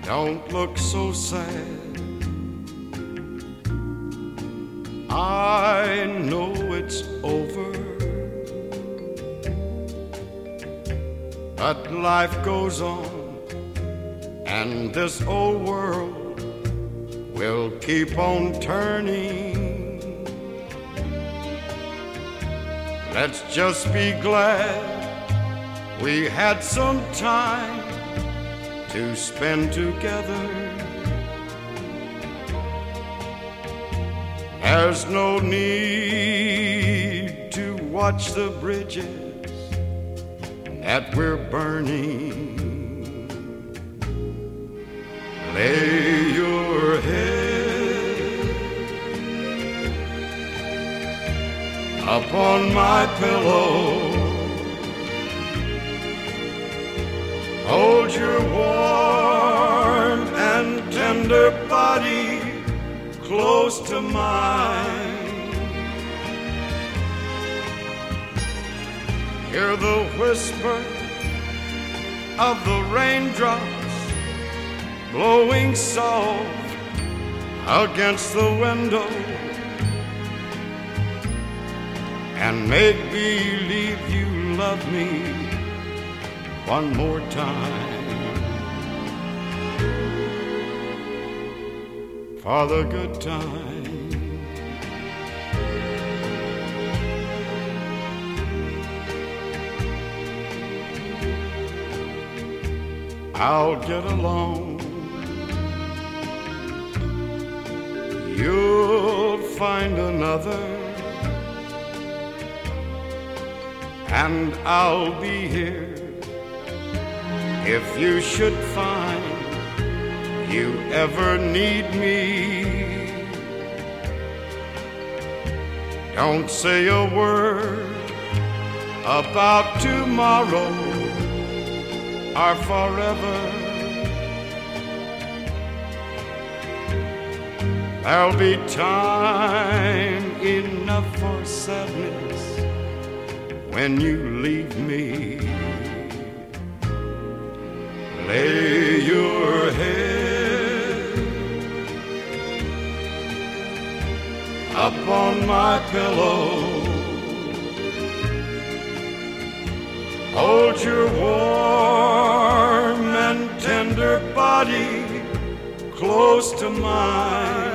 Don't look so sad. I know it's over, but life goes on, and this old world will keep on turning. Let's just be glad we had some time to spend together. There's no need to watch the bridges that we're burning. Lay your head upon my pillow. Hold your warm and tender body close to mine. Hear the whisper of the raindrops blowing soft against the window, and make believe you love me one more time. For the good time. I'll get along. You'll find another, and I'll be here if you should find you ever need me. Don't say a word about tomorrow or forever. There'll be time enough for sadness when you leave me. Lay your head upon my pillow. Hold your warm and tender body close to mine.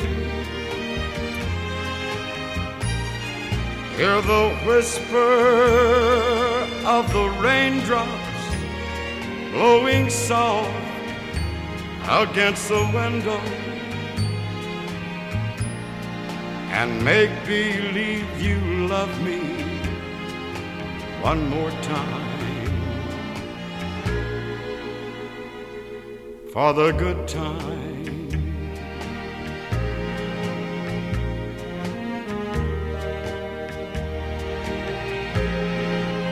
Hear the whisper of the raindrops blowing soft against the window, and make believe you love me one more time. For the good time.